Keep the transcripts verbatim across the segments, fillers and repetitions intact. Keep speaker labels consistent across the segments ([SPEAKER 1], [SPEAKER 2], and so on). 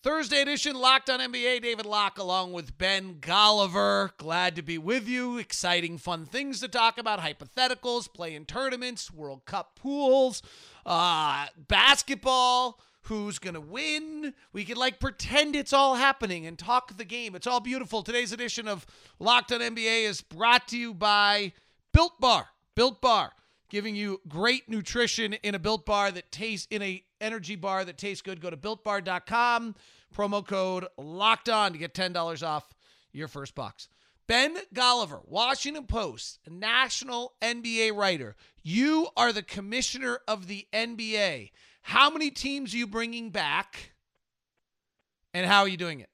[SPEAKER 1] Thursday edition, Locked on N B A. David Locke along with Ben Golliver. Glad to be with you. Exciting, fun things to talk about. Hypotheticals, play-in tournaments, World Cup pools, uh, basketball, who's going to win. We can, like, pretend it's all happening and talk the game. It's all beautiful. Today's edition of Locked on N B A is brought to you by Built Bar. Built Bar, giving you great nutrition in a Built Bar that tastes, in a energy bar that tastes good. Go to built bar dot com, promo code locked on to get ten dollars off your first box. Ben Golliver, Washington Post, national N B A writer. You are the commissioner of the N B A. How many teams are you bringing back, and how are you doing it?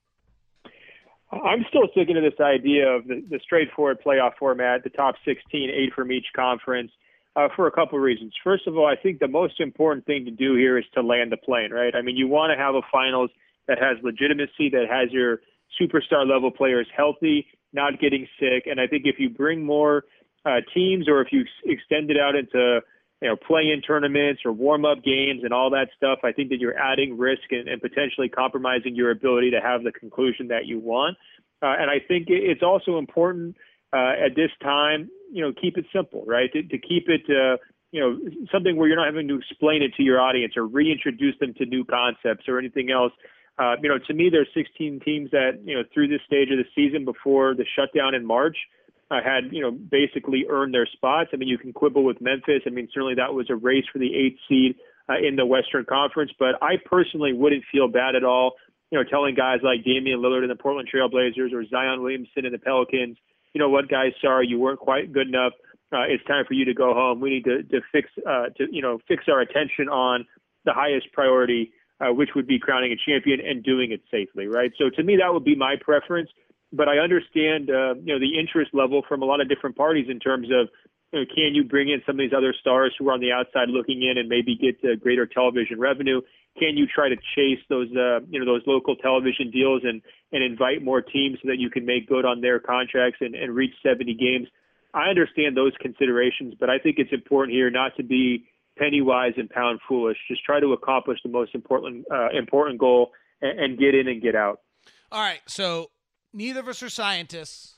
[SPEAKER 2] I'm still sticking to this idea of the, the straightforward playoff format, the top sixteen, eight from each conference. Uh, for a couple of reasons. First of all, I think the most important thing to do here is to land the plane, right? I mean, you want to have a finals that has legitimacy, that has your superstar level players healthy, not getting sick. And I think if you bring more uh, teams, or if you ex- extend it out into, you know, play-in tournaments or warm-up games and all that stuff, I think that you're adding risk and, and potentially compromising your ability to have the conclusion that you want. Uh, and I think it's also important uh, at this time, you know, keep it simple, right? To, to keep it, uh, you know, something where you're not having to explain it to your audience or reintroduce them to new concepts or anything else. Uh, you know, to me, there's sixteen teams that, you know, through this stage of the season before the shutdown in March, uh, had, you know, basically earned their spots. I mean, you can quibble with Memphis. I mean, certainly that was a race for the eighth seed uh, in the Western Conference. But I personally wouldn't feel bad at all, you know, telling guys like Damian Lillard and the Portland Trail Blazers or Zion Williamson and the Pelicans, you know what, guys, sorry, you weren't quite good enough. Uh, it's time for you to go home. We need to, to fix, uh, to you know, fix our attention on the highest priority, uh, which would be crowning a champion and doing it safely, right? So to me, that would be my preference. But I understand, uh, you know, the interest level from a lot of different parties in terms of, you know, can you bring in some of these other stars who are on the outside looking in and maybe get uh, greater television revenue? Can you try to chase those, uh, you know, those local television deals and, and invite more teams so that you can make good on their contracts and, and reach seventy games? I understand those considerations, but I think it's important here not to be penny wise and pound foolish. Just try to accomplish the most important, uh, important goal and, and get in and get out.
[SPEAKER 1] All right. So neither of us are scientists.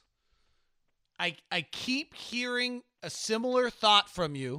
[SPEAKER 1] I I keep hearing a similar thought from you.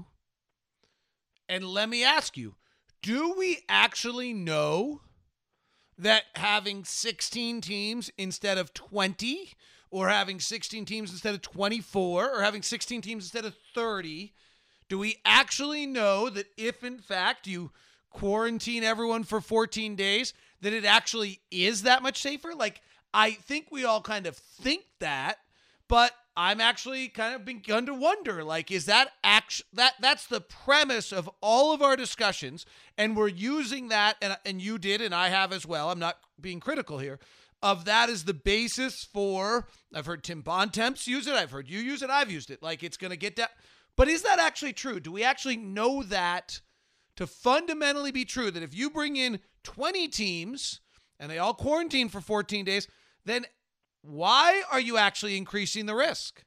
[SPEAKER 1] And let me ask you, do we actually know that having sixteen teams instead of twenty, or having sixteen teams instead of twenty-four, or having sixteen teams instead of thirty, do we actually know that if, in fact, you quarantine everyone for fourteen days, that it actually is that much safer? Like, I think we all kind of think that, but I'm actually kind of begun to wonder, like, is that act- that that's the premise of all of our discussions, and we're using that, and, and you did, and I have as well, I'm not being critical here, of that as the basis for, I've heard Tim Bontemps use it, I've heard you use it, I've used it, like it's going to get down. But is that actually true? Do we actually know that to fundamentally be true, that if you bring in twenty teams, and they all quarantine for fourteen days, then why are you actually increasing the risk?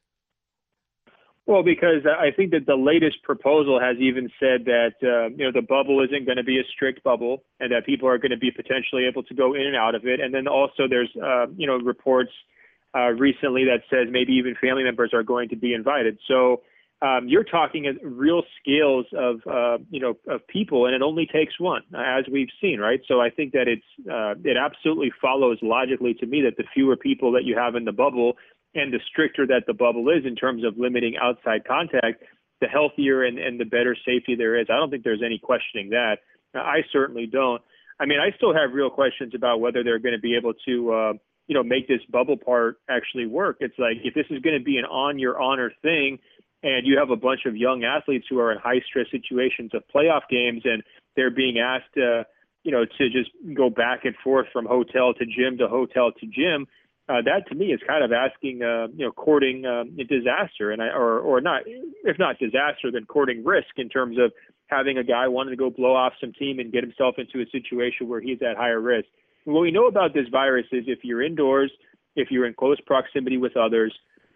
[SPEAKER 2] Well, because I think that the latest proposal has even said that, uh, you know, the bubble isn't going to be a strict bubble and that people are going to be potentially able to go in and out of it. And then also there's, uh, you know, reports uh, recently that says maybe even family members are going to be invited. So um, you're talking at real scales of, uh, you know, of people, and it only takes one, as we've seen, right? So I think that it's, uh, it absolutely follows logically to me that the fewer people that you have in the bubble and the stricter that the bubble is in terms of limiting outside contact, the healthier and, and the better safety there is. I don't think there's any questioning that. I certainly don't. I mean, I still have real questions about whether they're going to be able to, uh, you know, make this bubble part actually work. It's like, if this is going to be an on your honor thing, and you have a bunch of young athletes who are in high stress situations of playoff games, and they're being asked, uh, you know, to just go back and forth from hotel to gym to hotel to gym. Uh, that to me is kind of asking, uh, you know, courting um, a disaster, and I, or or not, if not disaster, then courting risk in terms of having a guy wanting to go blow off some team and get himself into a situation where he's at higher risk. And what we know about this virus is if you're indoors, if you're in close proximity with others,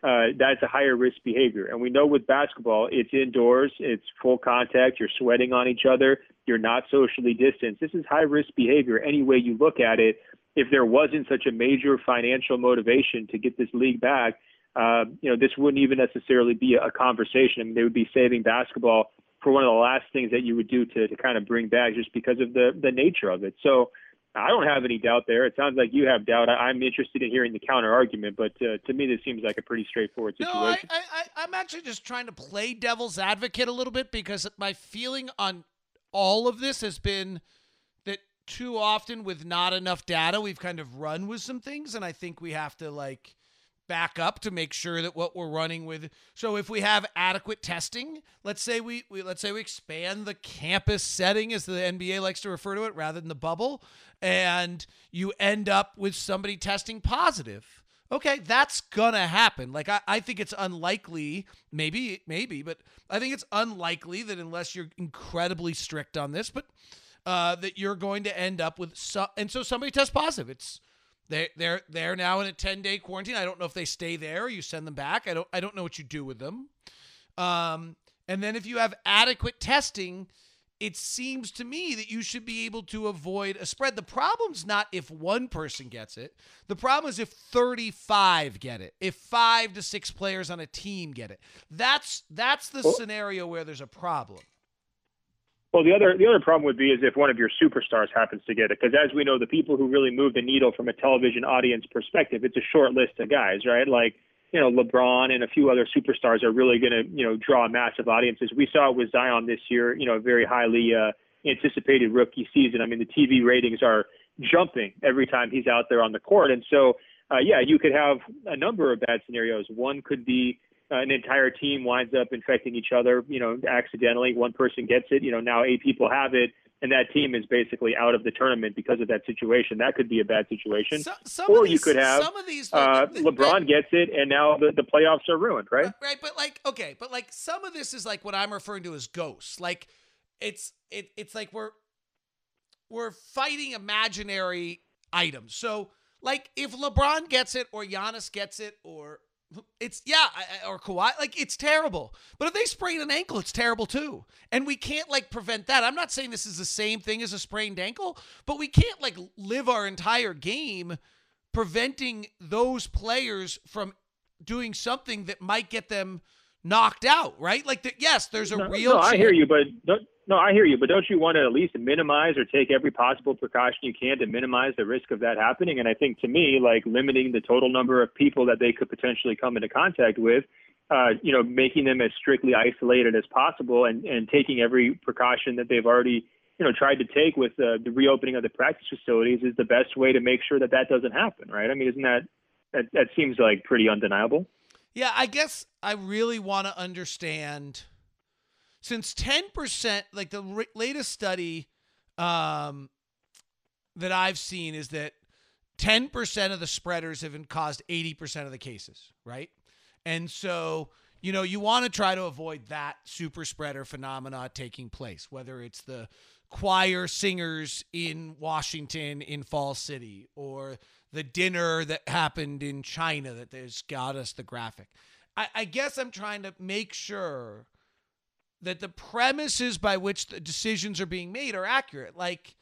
[SPEAKER 2] uh, that's a higher risk behavior. And we know with basketball, it's indoors, it's full contact, you're sweating on each other, you're not socially distanced. This is high risk behavior any way you look at it. If there wasn't such a major financial motivation to get this league back, uh, you know, this wouldn't even necessarily be a conversation. I mean, they would be saving basketball for one of the last things that you would do to, to kind of bring back just because of the, the nature of it. So I don't have any doubt there. It sounds like you have doubt. I, I'm interested in hearing the counter argument, but uh, to me, this seems like a pretty straightforward situation.
[SPEAKER 1] No, I, I, I'm actually just trying to play devil's advocate a little bit because my feeling on all of this has been that too often with not enough data, we've kind of run with some things, and I think we have to like back up to make sure that what we're running with. So if we have adequate testing, let's say we, we let's say we expand the campus setting, as the N B A likes to refer to it, rather than the bubble, and you end up with somebody testing positive. Okay, that's gonna happen. Like I, I think it's unlikely, maybe, maybe, but I think it's unlikely that unless you're incredibly strict on this, but uh, that you're going to end up with some, and so somebody tests positive. It's they they're they're now in a ten-day quarantine. I don't know if they stay there or you send them back. I don't I don't know what you do with them. Um, and then if you have adequate testing, it seems to me that you should be able to avoid a spread. The problem's not if one person gets it. The problem is if thirty-five get it, if five to six players on a team get it. That's that's the scenario where there's a problem.
[SPEAKER 2] Well, the other the other problem would be is if one of your superstars happens to get it, because as we know, the people who really move the needle from a television audience perspective, it's a short list of guys, right? Like, you know, LeBron and a few other superstars are really going to, you know, draw massive audiences. We saw it with Zion this year, you know, a very highly uh, anticipated rookie season. I mean, the T V ratings are jumping every time he's out there on the court. And so, uh, yeah, you could have a number of bad scenarios. One could be uh, an entire team winds up infecting each other, you know, accidentally. One person gets it, you know, now eight people have it, and that team is basically out of the tournament because of that situation. That could be a bad situation.
[SPEAKER 1] So, some
[SPEAKER 2] or
[SPEAKER 1] of these,
[SPEAKER 2] you could have
[SPEAKER 1] some of these,
[SPEAKER 2] uh,
[SPEAKER 1] the, the,
[SPEAKER 2] LeBron
[SPEAKER 1] the,
[SPEAKER 2] gets it, and now the, the playoffs are ruined, right?
[SPEAKER 1] Right, but like, okay, but like some of this is like what I'm referring to as ghosts. Like it's it it's like we're we're fighting imaginary items. So like if LeBron gets it or Giannis gets it or it's yeah, or Kawhi, like it's terrible. But if they sprain an ankle, it's terrible too. And we can't like prevent that. I'm not saying this is the same thing as a sprained ankle, but we can't like live our entire game preventing those players from doing something that might get them knocked out, right? Like, the, yes, there's a
[SPEAKER 2] no,
[SPEAKER 1] real
[SPEAKER 2] No,
[SPEAKER 1] chance.
[SPEAKER 2] I hear you, but don't, no, I hear you, but don't you want to at least minimize or take every possible precaution you can to minimize the risk of that happening? And I think to me, like limiting the total number of people that they could potentially come into contact with, uh, you know, making them as strictly isolated as possible and, and taking every precaution that they've already, you know, tried to take with uh, the reopening of the practice facilities is the best way to make sure that that doesn't happen, right? I mean, isn't that, that, that seems like pretty undeniable.
[SPEAKER 1] Yeah, I guess I really want to understand, since ten percent, like the r- latest study um, that I've seen is that ten percent of the spreaders have caused eighty percent of the cases, right? And so, you know, you want to try to avoid that super spreader phenomena taking place, whether it's the choir singers in Washington in Fall City or the dinner that happened in China that has got us the graphic. I, I guess I'm trying to make sure that the premises by which the decisions are being made are accurate. Like,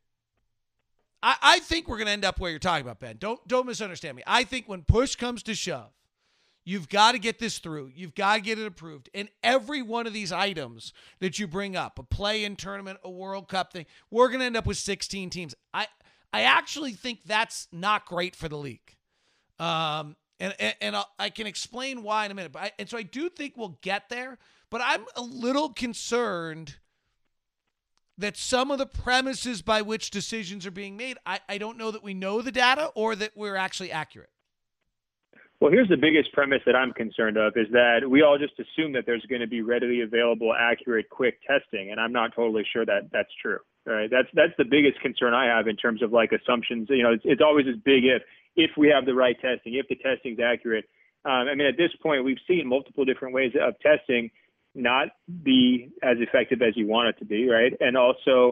[SPEAKER 1] I, I think we're going to end up where you're talking about, Ben. Don't don't misunderstand me. I think when push comes to shove, you've got to get this through. You've got to get it approved. And every one of these items that you bring up, a play-in tournament, a World Cup thing, we're going to end up with sixteen teams. I I actually think that's not great for the league. Um, and and, and I'll, I can explain why in a minute. But I, and so I do think we'll get there. But I'm a little concerned that some of the premises by which decisions are being made, I, I don't know that we know the data or that we're actually accurate.
[SPEAKER 2] Well, here's the biggest premise that I'm concerned of is that we all just assume that there's going to be readily available, accurate, quick testing. And I'm not totally sure that that's true. Right? That's that's the biggest concern I have in terms of like assumptions. You know, it's, it's always this big if, if we have the right testing, if the testing's accurate. Um, I mean, at this point, we've seen multiple different ways of testing not be as effective as you want it to be, right? And also,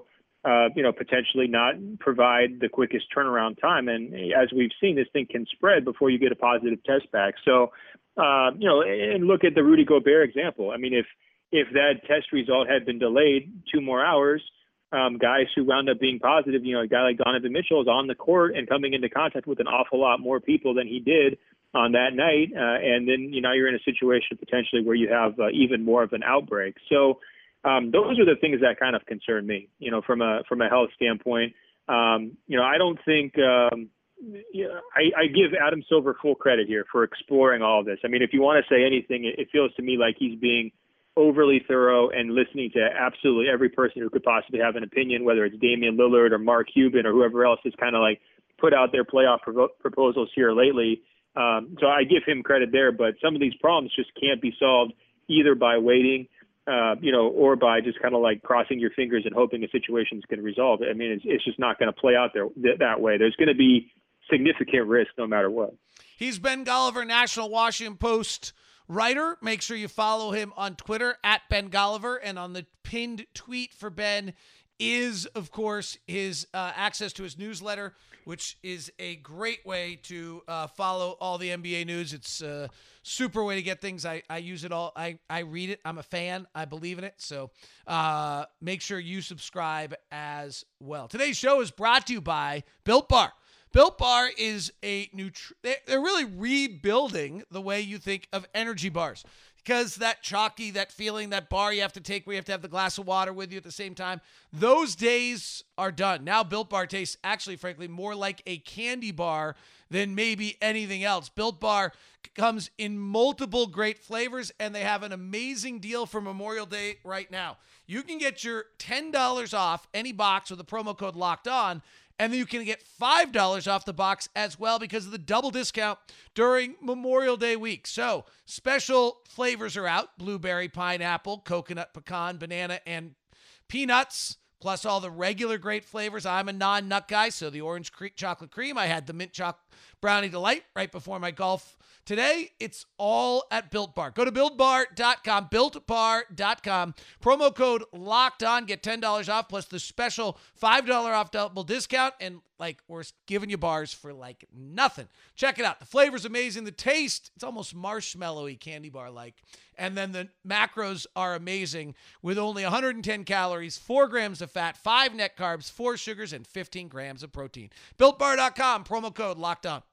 [SPEAKER 2] uh, you know, potentially not provide the quickest turnaround time. And as we've seen, this thing can spread before you get a positive test back. So, uh, you know, and look at the Rudy Gobert example. I mean, if if that test result had been delayed two more hours, um, guys who wound up being positive, you know, a guy like Donovan Mitchell is on the court and coming into contact with an awful lot more people than he did on that night. Uh, and then, you know, you're in a situation potentially where you have uh, even more of an outbreak. So um, those are the things that kind of concern me, you know, from a from a health standpoint. Um, you know, I don't think um, you know, I, I give Adam Silver full credit here for exploring all of this. I mean, if you want to say anything, it, it feels to me like he's being overly thorough and listening to absolutely every person who could possibly have an opinion, whether it's Damian Lillard or Mark Cuban or whoever else has kind of like put out their playoff pro- proposals here lately. Um, so I give him credit there, but some of these problems just can't be solved either by waiting, uh, you know, or by just kind of like crossing your fingers and hoping a situation's going to resolve it. I mean, it's, it's just not going to play out there th- that way. There's going to be significant risk no matter what.
[SPEAKER 1] He's Ben Golliver, National Washington Post writer. Make sure you follow him on Twitter at Ben Golliver, and on the pinned tweet for Ben is, of course, his uh, access to his newsletter, which is a great way to uh, follow all the N B A news. It's a super way to get things. I, I use it all. I, I read it. I'm a fan. I believe in it. So uh, make sure you subscribe as well. Today's show is brought to you by Built Bar. Built Bar is a new, tr- they're really rebuilding the way you think of energy bars, because that chalky, that feeling, that bar you have to take where you have to have the glass of water with you at the same time, those days are done. Now Built Bar tastes actually, frankly, more like a candy bar than maybe anything else. Built Bar comes in multiple great flavors, and they have an amazing deal for Memorial Day right now. You can get your ten dollars off any box with the promo code Locked On, and then you can get five dollars off the box as well because of the double discount during Memorial Day week. So special flavors are out: blueberry, pineapple, coconut, pecan, banana, and peanuts, plus all the regular great flavors. I'm a non-nut guy, so the orange cre- chocolate cream. I had the mint chocolate brownie delight right before my golf today. It's all at Built Bar. Go to built bar dot com, built bar dot com. Promo code Locked On. Get ten dollars off plus the special five dollars off double discount. And like, we're giving you bars for like nothing. Check it out. The flavor's amazing. The taste, it's almost marshmallowy candy bar like. And then the macros are amazing with only one hundred ten calories, four grams of fat, five net carbs, four sugars, and fifteen grams of protein. built bar dot com, promo code Locked On.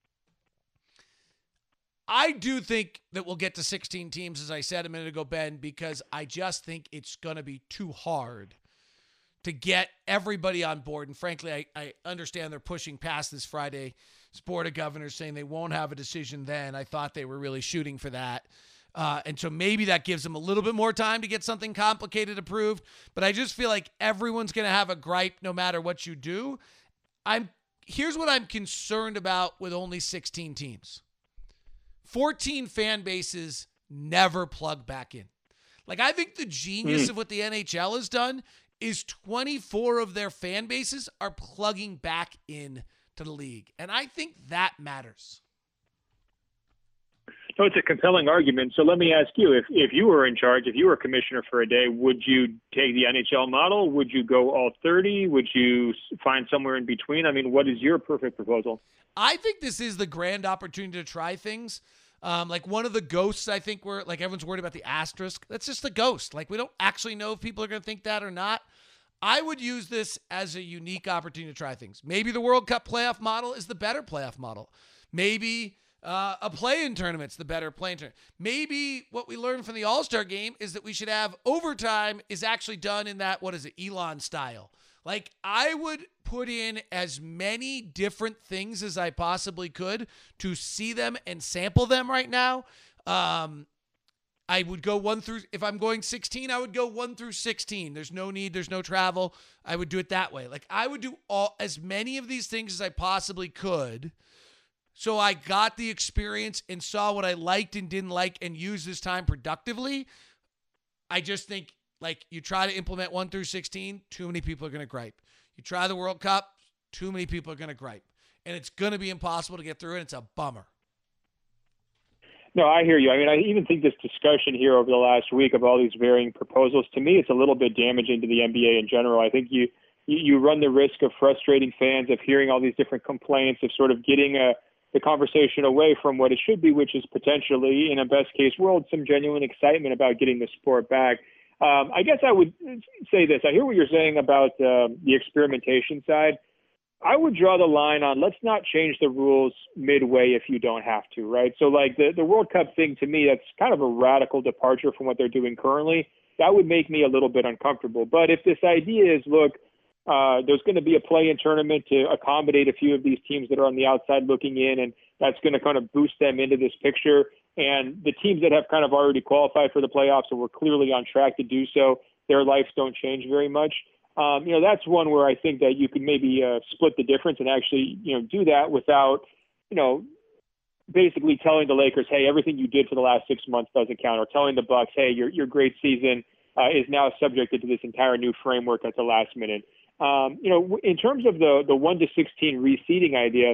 [SPEAKER 1] I do think that we'll get to sixteen teams, as I said a minute ago, Ben, because I just think it's going to be too hard to get everybody on board. And frankly, I, I understand they're pushing past this Friday's Board of Governors, saying they won't have a decision then. I thought they were really shooting for that. Uh, and so maybe that gives them a little bit more time to get something complicated approved. But I just feel like everyone's going to have a gripe no matter what you do. I'm here's what I'm concerned about with only sixteen teams. fourteen fan bases never plug back in. Like, I think the genius mm. of what the N H L has done is twenty-four of their fan bases are plugging back in to the league. And I think that matters.
[SPEAKER 2] So it's a compelling argument. So let me ask you, if, if you were in charge, if you were commissioner for a day, would you take the N H L model? Would you go all thirty? Would you find somewhere in between? I mean, what is your perfect proposal?
[SPEAKER 1] I think this is the grand opportunity to try things. Um, like one of the ghosts, I think we're like everyone's worried about the asterisk. That's just a ghost. Like we don't actually know if people are going to think that or not. I would use this as a unique opportunity to try things. Maybe the World Cup playoff model is the better playoff model. Maybe uh, a play-in tournament's the better play-in tournament. Maybe what we learned from the All-Star game is that we should have overtime is actually done in that, what is it, Elon style. Like, I would put in as many different things as I possibly could to see them and sample them right now. Um, I would go one through, if I'm going sixteen, I would go one through sixteen. There's no need, there's no travel. I would do it that way. Like, I would do all as many of these things as I possibly could. So I got the experience and saw what I liked and didn't like and used this time productively. I just think, like, you try to implement one through sixteen, too many people are going to gripe. You try the World Cup, too many people are going to gripe. And it's going to be impossible to get through, and it's a bummer.
[SPEAKER 2] No, I hear you. I mean, I even think this discussion here over the last week of all these varying proposals, to me, it's a little bit damaging to the N B A in general. I think you you, you run the risk of frustrating fans, of hearing all these different complaints, of sort of getting a, the conversation away from what it should be, which is potentially, in a best case world, some genuine excitement about getting the sport back. Um, I guess I would say this. I hear what you're saying about uh, the experimentation side. I would draw the line on let's not change the rules midway if you don't have to, right? So like the, the World Cup thing, to me, that's kind of a radical departure from what they're doing currently. That would make me a little bit uncomfortable. But if this idea is, look, uh, there's going to be a play-in tournament to accommodate a few of these teams that are on the outside looking in, and that's going to kind of boost them into this picture. And the teams that have kind of already qualified for the playoffs and were clearly on track to do so, their lives don't change very much. Um, you know, that's one where I think that you could maybe uh, split the difference and actually, you know, do that without, you know, basically telling the Lakers, hey, everything you did for the last six months doesn't count, or telling the Bucks, hey, your your great season uh, is now subjected to this entire new framework at the last minute. Um, you know, in terms of the the one to sixteen reseeding idea,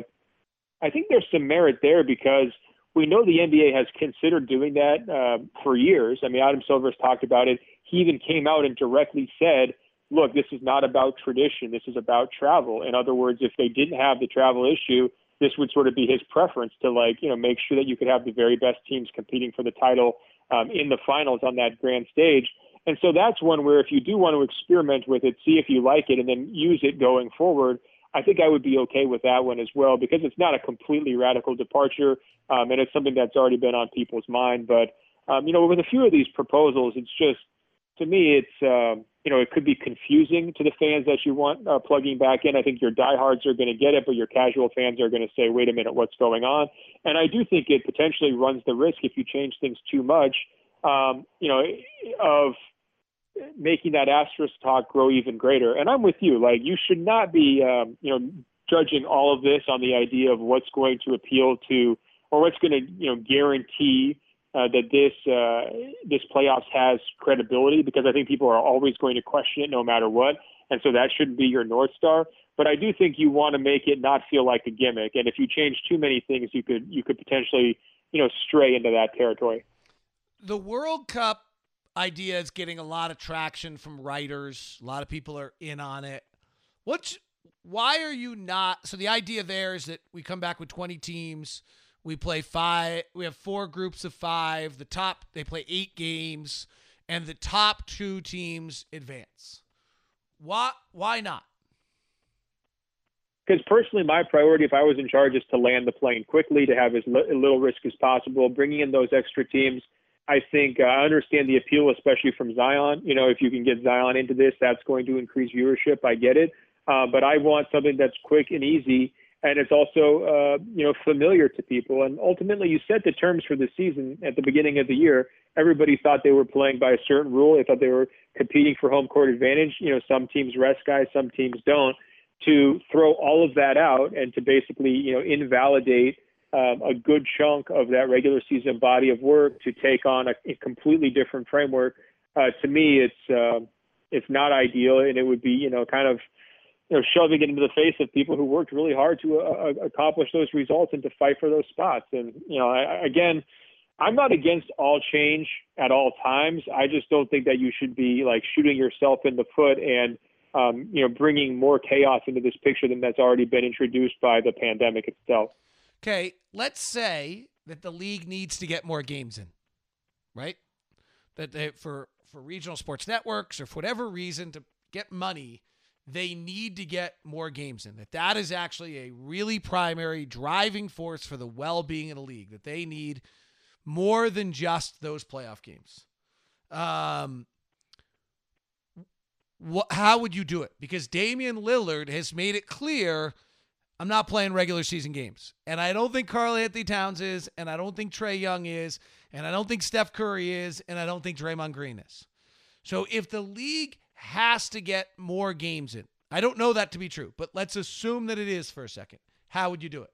[SPEAKER 2] I think there's some merit there because we know the N B A has considered doing that uh, for years. I mean, Adam Silver's talked about it. He even came out and directly said, look, this is not about tradition. This is about travel. In other words, if they didn't have the travel issue, this would sort of be his preference to, like, you know, make sure that you could have the very best teams competing for the title um, in the finals on that grand stage. And so that's one where if you do want to experiment with it, see if you like it, and then use it going forward, I think I would be okay with that one as well, because it's not a completely radical departure, um, and it's something that's already been on people's mind. But, um, you know, with a few of these proposals, it's just, to me, it's, uh, you know, it could be confusing to the fans that you want uh, plugging back in. I think your diehards are going to get it, but your casual fans are going to say, wait a minute, what's going on? And I do think it potentially runs the risk, if you change things too much, um, you know, of making that asterisk talk grow even greater. And I'm with you. Like, you should not be, um, you know, judging all of this on the idea of what's going to appeal to, or what's going to, you know, guarantee Uh, that this uh, this playoffs has credibility, because I think people are always going to question it no matter what, and so that shouldn't be your North Star. But I do think you want to make it not feel like a gimmick, and if you change too many things, you could you could potentially, you know, stray into that territory.
[SPEAKER 1] The World Cup idea is getting a lot of traction from writers. A lot of people are in on it. What's why are you not? So the idea there is that we come back with twenty teams. We play five. We have four groups of five. The top, they play eight games, and the top two teams advance. Why? Why not?
[SPEAKER 2] Because personally, my priority, if I was in charge, is to land the plane quickly, to have as little risk as possible. Bringing in those extra teams, I think uh, I understand the appeal, especially from Zion. You know, if you can get Zion into this, that's going to increase viewership. I get it, uh, but I want something that's quick and easy. And it's also, uh, you know, familiar to people. And ultimately, you set the terms for the season at the beginning of the year. Everybody thought they were playing by a certain rule. They thought they were competing for home court advantage. You know, some teams rest guys, some teams don't. To throw all of that out and to basically, you know, invalidate um, a good chunk of that regular season body of work to take on a, a completely different framework, uh, to me, it's uh, it's not ideal, and it would be, you know, kind of, you know, shoving it into the face of people who worked really hard to uh, accomplish those results and to fight for those spots. And, you know, I, again, I'm not against all change at all times. I just don't think that you should be like shooting yourself in the foot and, um, you know, bringing more chaos into this picture than that's already been introduced by the pandemic itself.
[SPEAKER 1] Okay, let's say that the league needs to get more games in, right? That they, for, for regional sports networks or for whatever reason to get money, they need to get more games in, that that is actually a really primary driving force for the well-being of the league, that they need more than just those playoff games. Um, wh- how would you do it? Because Damian Lillard has made it clear, I'm not playing regular season games. And I don't think Karl Anthony Towns is, and I don't think Trae Young is, and I don't think Steph Curry is, and I don't think Draymond Green is. So if the league has to get more games in, I don't know that to be true, but let's assume that it is for a second. How would you do it?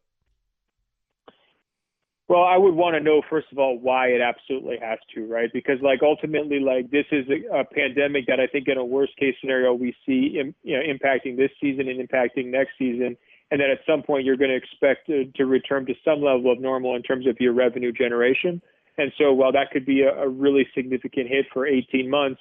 [SPEAKER 2] Well, I would want to know, first of all, why it absolutely has to, right? Because, like, ultimately, like, this is a, a pandemic that I think in a worst case scenario we see, im- you know, impacting this season and impacting next season. And then at some point you're going to expect to, to return to some level of normal in terms of your revenue generation. And so while that could be a, a really significant hit for eighteen months,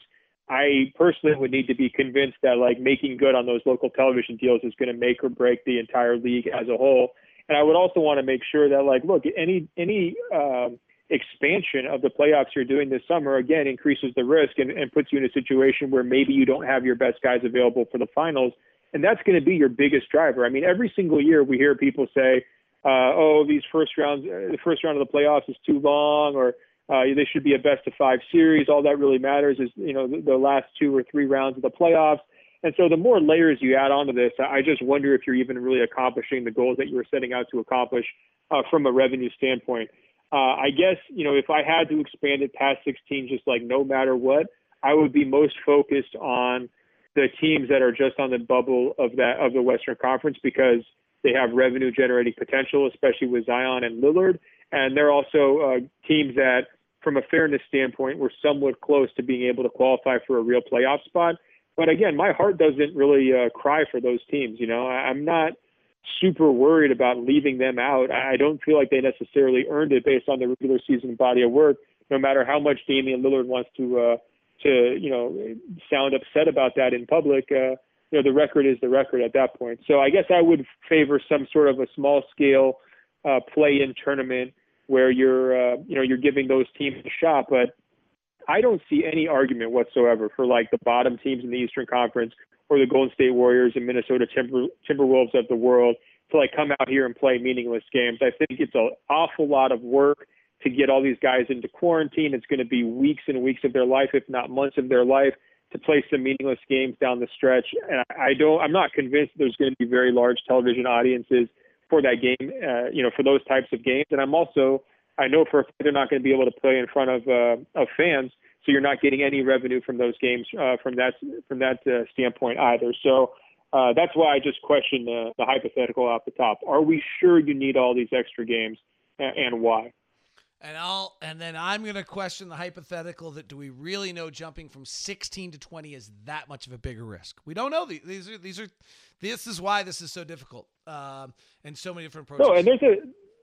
[SPEAKER 2] I personally would need to be convinced that like making good on those local television deals is going to make or break the entire league as a whole. And I would also want to make sure that like, look, any, any, um, expansion of the playoffs you're doing this summer, again, increases the risk and, and puts you in a situation where maybe you don't have your best guys available for the finals. And that's going to be your biggest driver. I mean, every single year we hear people say, uh, oh, these first rounds, the first round of the playoffs is too long, or uh, they should be a best of five series. All that really matters is, you know, the, the last two or three rounds of the playoffs. And so the more layers you add onto this, I just wonder if you're even really accomplishing the goals that you were setting out to accomplish uh, from a revenue standpoint. Uh, I guess, you know, if I had to expand it past sixteen, just like no matter what, I would be most focused on the teams that are just on the bubble of that of the Western Conference, because they have revenue generating potential, especially with Zion and Lillard. And they're also uh, teams that, from a fairness standpoint, were somewhat close to being able to qualify for a real playoff spot. But again, my heart doesn't really uh, cry for those teams. You know, I, I'm not super worried about leaving them out. I don't feel like they necessarily earned it based on the regular season body of work, no matter how much Damian Lillard wants to, uh, to, you know, sound upset about that in public. Uh, you know, the record is the record at that point. So I guess I would favor some sort of a small scale uh, play-in tournament where you're, uh, you know, you're giving those teams a shot. But I don't see any argument whatsoever for like the bottom teams in the Eastern Conference or the Golden State Warriors and Minnesota Timber, Timberwolves of the world to like come out here and play meaningless games. I think it's an awful lot of work to get all these guys into quarantine. It's going to be weeks and weeks of their life, if not months of their life, to play some meaningless games down the stretch. And I don't, I'm not convinced there's going to be very large television audiences for that game, uh, you know, for those types of games. And I'm also, I know for a fact they're not going to be able to play in front of, uh, of fans. So you're not getting any revenue from those games uh, from that from that uh, standpoint either. So uh, that's why I just question the, the hypothetical off the top. Are we sure you need all these extra games, and, and why?
[SPEAKER 1] And I'll and then I'm going to question the hypothetical that do we really know jumping from sixteen to twenty is that much of a bigger risk? We don't know. These are these are this is why this is so difficult um, and so many different approaches.
[SPEAKER 2] No, and there's a.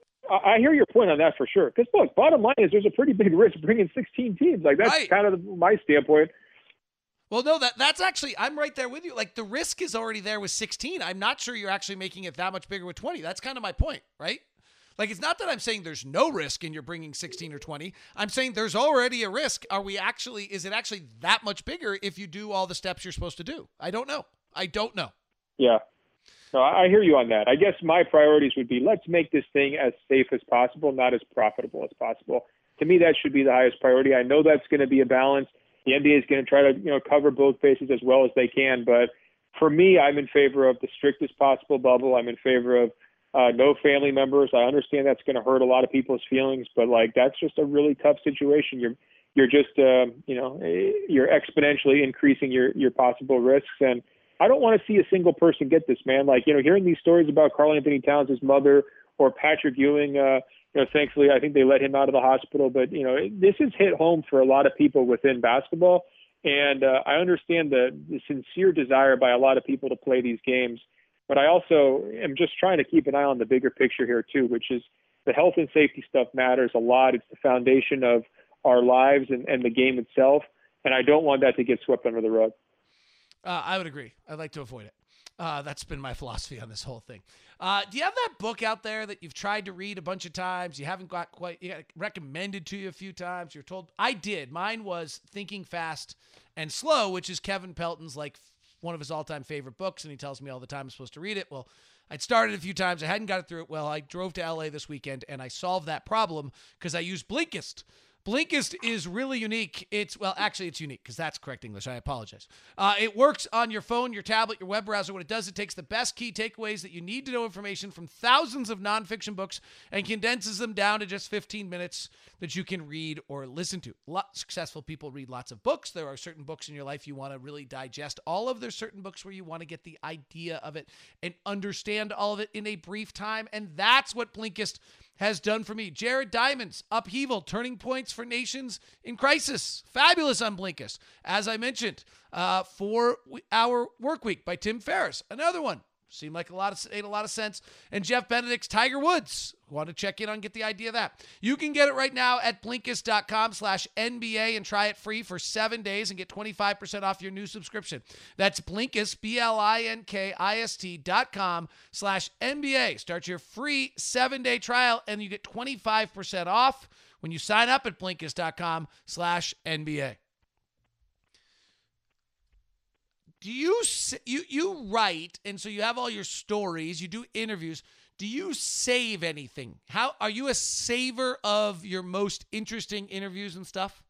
[SPEAKER 2] I hear your point on that for sure. Because look, bottom line is there's a pretty big risk bringing sixteen teams. Like that's right. Kind of my standpoint.
[SPEAKER 1] Well, no, that that's actually, I'm right there with you. Like the risk is already there with sixteen. I'm not sure you're actually making it that much bigger with twenty. That's kind of my point, right? Like it's not that I'm saying there's no risk and you're bringing sixteen or twenty. I'm saying there's already a risk. Are we actually, is it actually that much bigger if you do all the steps you're supposed to do? I don't know. I don't know.
[SPEAKER 2] Yeah. No, I hear you on that. I guess my priorities would be let's make this thing as safe as possible, not as profitable as possible. To me, that should be the highest priority. I know that's going to be a balance. The N B A is going to try to, you know, cover both bases as well as they can. But for me, I'm in favor of the strictest possible bubble. I'm in favor of uh, no family members. I understand that's going to hurt a lot of people's feelings, but like that's just a really tough situation. You're you're just, uh, you know, you're exponentially increasing your your possible risks. And I don't want to see a single person get this, man. Like, you know, hearing these stories about Karl Anthony Towns' mother or Patrick Ewing, uh, you know, thankfully, I think they let him out of the hospital. But, you know, this has hit home for a lot of people within basketball. And uh, I understand the, the sincere desire by a lot of people to play these games. But I also am just trying to keep an eye on the bigger picture here, too, which is the health and safety stuff matters a lot. It's the foundation of our lives and, and the game itself. And I don't want that to get swept under the rug.
[SPEAKER 1] Uh, I would agree. I'd like to avoid it. Uh, that's been my philosophy on this whole thing. Uh, do you have that book out there that you've tried to read a bunch of times? You haven't got quite, you got recommended to you a few times. You're told, I did. Mine was Thinking Fast and Slow, which is Kevin Pelton's like one of his all-time favorite books. And he tells me all the time I'm supposed to read it. Well, I'd started a few times. I hadn't got it through it. Well, I drove to L A this weekend and I solved that problem because I used Blinkist. Blinkist is really unique. It's, well, actually, it's unique because that's correct English. I apologize. Uh, it works on your phone, your tablet, your web browser. What it does, it takes the best key takeaways that you need to know information from thousands of nonfiction books and condenses them down to just fifteen minutes that you can read or listen to. Lot, successful people read lots of books. There are certain books in your life you want to really digest all of. There's certain books where you want to get the idea of it and understand all of it in a brief time. And that's what Blinkist has done for me. Jared Diamond's Upheaval, Turning Points for Nations in Crisis. Fabulous on Blinkist. As I mentioned, uh, four Hour Work Week by Tim Ferriss. Another one. Seemed like a lot of made a lot of sense. And Jeff Benedict's Tiger Woods. Want to check in on get the idea of that. You can get it right now at Blinkist.com slash NBA and try it free for seven days and get twenty-five percent off your new subscription. That's Blinkist, B L I N K I S T dot com slash NBA. Start your free seven-day trial and you get twenty-five percent off when you sign up at Blinkist.com slash NBA. Do you, you you write, and so you have all your stories, you do interviews. Do you save anything? How are you a saver of your most interesting interviews and stuff?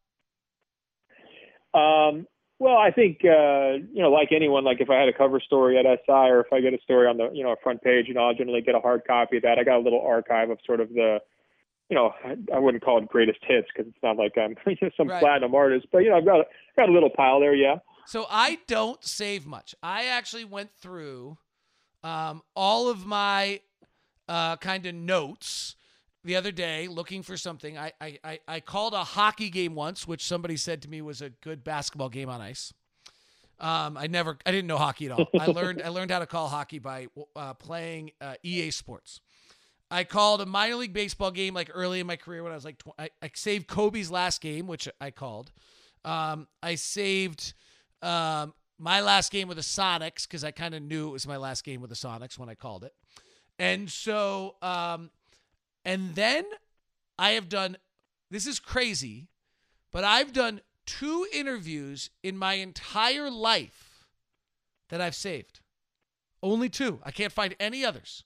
[SPEAKER 2] Um, well, I think, uh, you know, like anyone, like if I had a cover story at S I or if I get a story on the, you know, front page, you know, I'll generally get a hard copy of that. I got a little archive of sort of the, you know, I, I wouldn't call it greatest hits because it's not like I'm some right. platinum artist, but, you know, I've got a, got a little pile there, yeah.
[SPEAKER 1] So I don't save much. I actually went through um, all of my uh, kind of notes the other day looking for something. I, I, I called a hockey game once, which somebody said to me was a good basketball game on ice. Um, I never, I didn't know hockey at all. I learned, I learned how to call hockey by uh, playing uh, E A Sports. I called a minor league baseball game like early in my career when I was like, tw- I, I saved Kobe's last game, which I called. Um, I saved um, my last game with the Sonics because I kind of knew it was my last game with the Sonics when I called it. And so, um, and then I have done, this is crazy, but I've done two interviews in my entire life that I've saved. Only two. I can't find any others.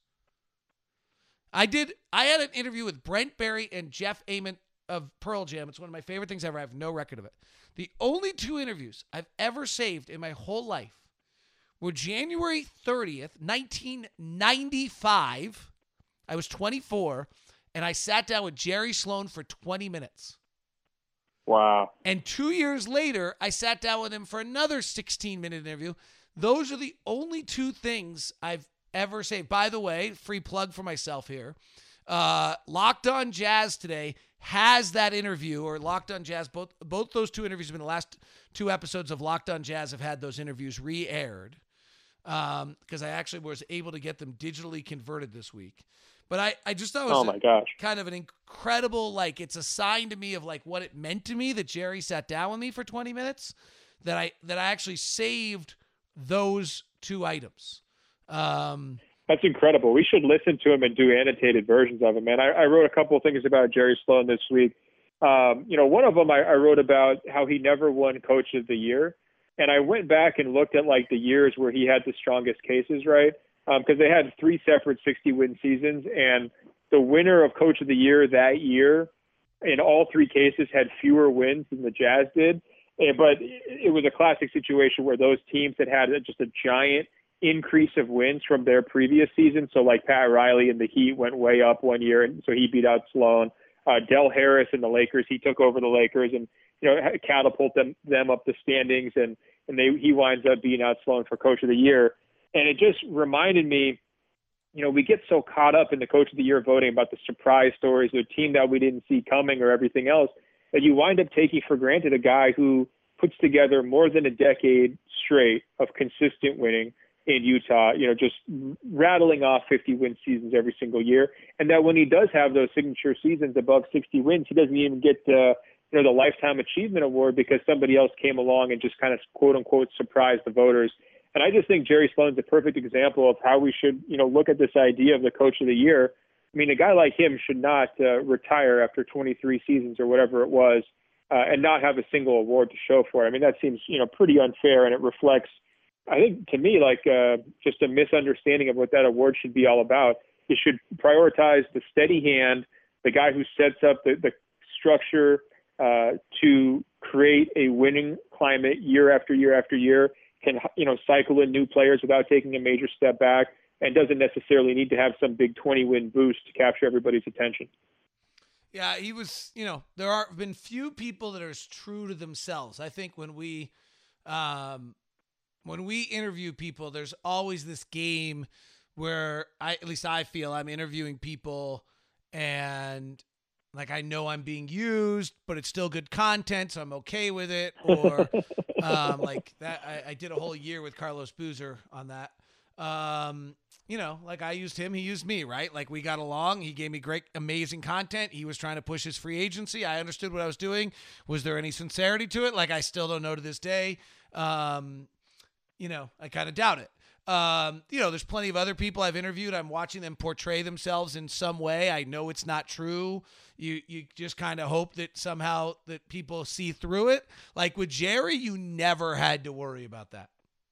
[SPEAKER 1] I did, I had an interview with Brent Berry and Jeff Ament of Pearl Jam. It's one of my favorite things ever. I have no record of it. The only two interviews I've ever saved in my whole life were January thirtieth, nineteen ninety-five. I was twenty-four, and I sat down with Jerry Sloan for twenty minutes.
[SPEAKER 2] Wow.
[SPEAKER 1] And two years later, I sat down with him for another sixteen-minute interview. Those are the only two things I've ever saved. By the way, free plug for myself here. Uh, Locked On Jazz today has that interview, or Locked On Jazz. Both both those two interviews have been the last two episodes of Locked On Jazz have had those interviews re-aired um, because I actually was able to get them digitally converted this week. But I, I just thought it was
[SPEAKER 2] oh my gosh.
[SPEAKER 1] kind of an incredible, like, it's a sign to me of like what it meant to me that Jerry sat down with me for twenty minutes, that I that I actually saved those two items. Um,
[SPEAKER 2] That's incredible. We should listen to him and do annotated versions of him, man. I, I wrote a couple of things about Jerry Sloan this week. Um, you know, one of them I, I wrote about how he never won Coach of the Year. And I went back and looked at like the years where he had the strongest cases, right? Because um, they had three separate sixty-win seasons, and the winner of Coach of the Year that year, in all three cases, had fewer wins than the Jazz did. And, but it was a classic situation where those teams had had just a giant increase of wins from their previous season. So like Pat Riley and the Heat went way up one year, and so he beat out Sloan. Uh, Del Harris and the Lakers, he took over the Lakers and, you know, catapult them them up the standings, and and they he winds up beating out Sloan for Coach of the Year. And it just reminded me, you know, we get so caught up in the Coach of the Year voting about the surprise stories, the team that we didn't see coming or everything else, that you wind up taking for granted a guy who puts together more than a decade straight of consistent winning in Utah, you know, just rattling off fifty win seasons every single year. And that when he does have those signature seasons above sixty wins, he doesn't even get the, you know, the Lifetime Achievement Award because somebody else came along and just kind of quote unquote surprised the voters. And I just think Jerry Sloan's a perfect example of how we should, you know, look at this idea of the Coach of the Year. I mean, a guy like him should not uh, retire after twenty-three seasons or whatever it was uh, and not have a single award to show for it. I mean, that seems, you know, pretty unfair, and it reflects, I think, to me, like uh, just a misunderstanding of what that award should be all about. It should prioritize the steady hand, the guy who sets up the, the structure uh, to create a winning climate year after year after year, can, you know, cycle in new players without taking a major step back, and doesn't necessarily need to have some big twenty-win boost to capture everybody's attention.
[SPEAKER 1] Yeah, he was, you know, there are been few people that are as true to themselves. I think when we um, when we interview people, there's always this game where I, at least I feel I'm interviewing people and like I know I'm being used, but it's still good content, so I'm okay with it. Or um, like that, I, I did a whole year with Carlos Boozer on that. Um, you know, like I used him, he used me, right? Like we got along. He gave me great, amazing content. He was trying to push his free agency. I understood what I was doing. Was there any sincerity to it? Like I still don't know to this day. Um, you know, I kind of doubt it. Um, you know, there's plenty of other people I've interviewed. I'm watching them portray themselves in some way. I know it's not true. You you just kind of hope that somehow that people see through it. Like with Jerry, you never had to worry about that.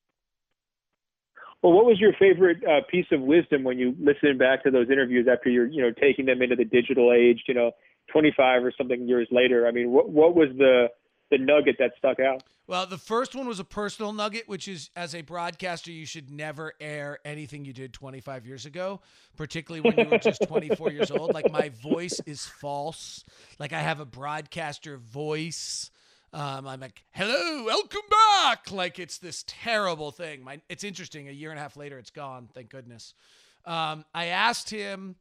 [SPEAKER 2] Well, what was your favorite uh, piece of wisdom when you listened back to those interviews after you're, you know, taking them into the digital age, you know, twenty-five or something years later? I mean, what what was the the nugget that stuck out?
[SPEAKER 1] Well, the first one was a personal nugget, which is as a broadcaster, you should never air anything you did twenty-five years ago, particularly when you were just twenty-four years old. Like my voice is false. Like I have a broadcaster voice. Um, I'm like, hello, welcome back. Like it's this terrible thing. My, it's interesting. A year and a half later, it's gone. Thank goodness. Um, I asked him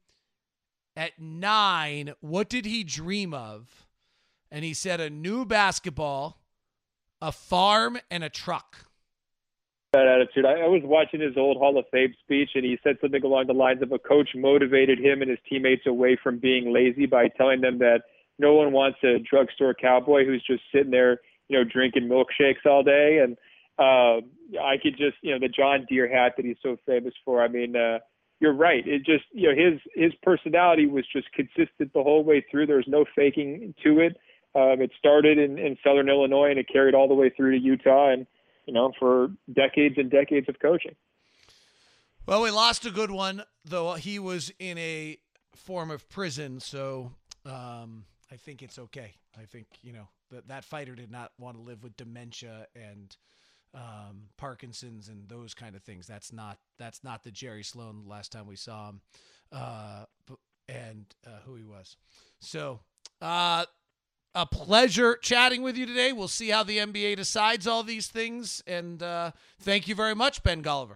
[SPEAKER 1] at nine, what did he dream of? And he said a new basketball, a farm, and a truck.
[SPEAKER 2] That attitude. I, I was watching his old Hall of Fame speech, and he said something along the lines of a coach motivated him and his teammates away from being lazy by telling them that no one wants a drugstore cowboy who's just sitting there, you know, drinking milkshakes all day. And uh, I could just, you know, the John Deere hat that he's so famous for. I mean, uh, you're right. It just, you know, his his personality was just consistent the whole way through. There was no faking to it. Um, it started in, in Southern Illinois, and it carried all the way through to Utah, and you know, for decades and decades of coaching.
[SPEAKER 1] Well, we lost a good one, though he was in a form of prison, so. Um, I think it's okay. I think, you know, that that fighter did not want to live with dementia and um, Parkinson's and those kind of things. That's not that's not the Jerry Sloan last time we saw him uh, and uh, who he was. So uh, a pleasure chatting with you today. We'll see how the N B A decides all these things. And uh, thank you very much, Ben Golliver.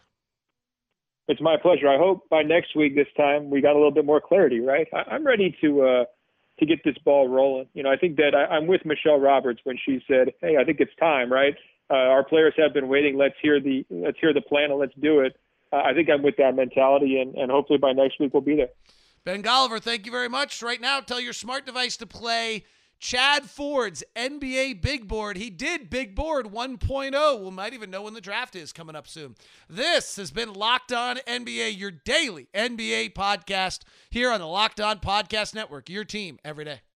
[SPEAKER 2] It's my pleasure. I hope by next week, this time, we got a little bit more clarity, right? I, I'm ready to uh, – to get this ball rolling. You know, I think that I, I'm with Michelle Roberts when she said, hey, I think it's time, right? Uh, our players have been waiting. Let's hear the, let's hear the plan and let's do it. Uh, I think I'm with that mentality, and, and hopefully by next week we'll be there.
[SPEAKER 1] Ben Golliver, thank you very much. Right now, tell your smart device to play Chad Ford's N B A Big Board. He did Big Board one point oh. We might even know when the draft is coming up soon. This has been Locked On N B A, your daily N B A podcast here on the Locked On Podcast Network, your team every day.